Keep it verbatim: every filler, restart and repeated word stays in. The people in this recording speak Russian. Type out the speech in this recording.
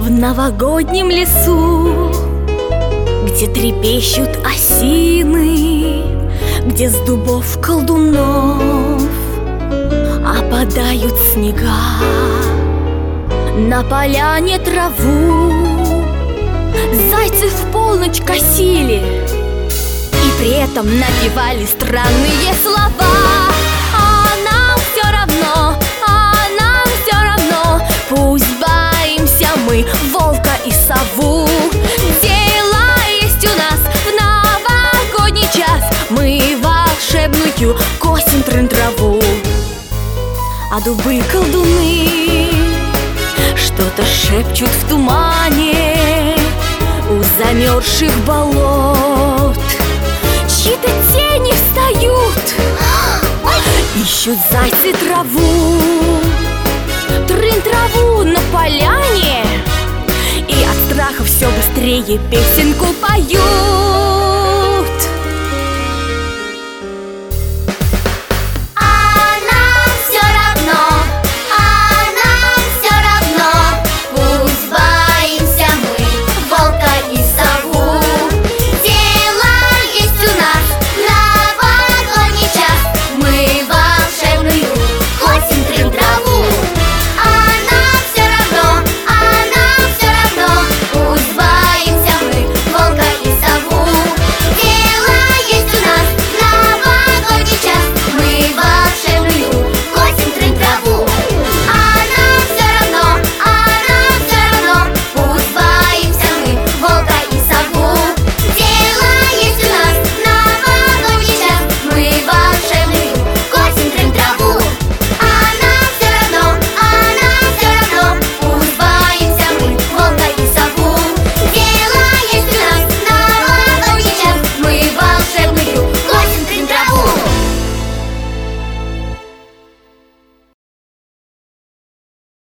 В новогоднем лесу, где трепещут осины, где с дубов колдунов опадают снега, на поляне траву зайцы в полночь косили и при этом напевали странные слова. А нам все равно, а нам все равно, пусть боимся мы волка и сову. Дела есть у нас в новогодний час, мы волшебную косим трын-траву. А дубы-колдуны что-то шепчут в тумане у замерзших болот. Чьи-то тени встают, ищут зайцы траву, трын-траву на поляне, и от страха все быстрее песенку поют.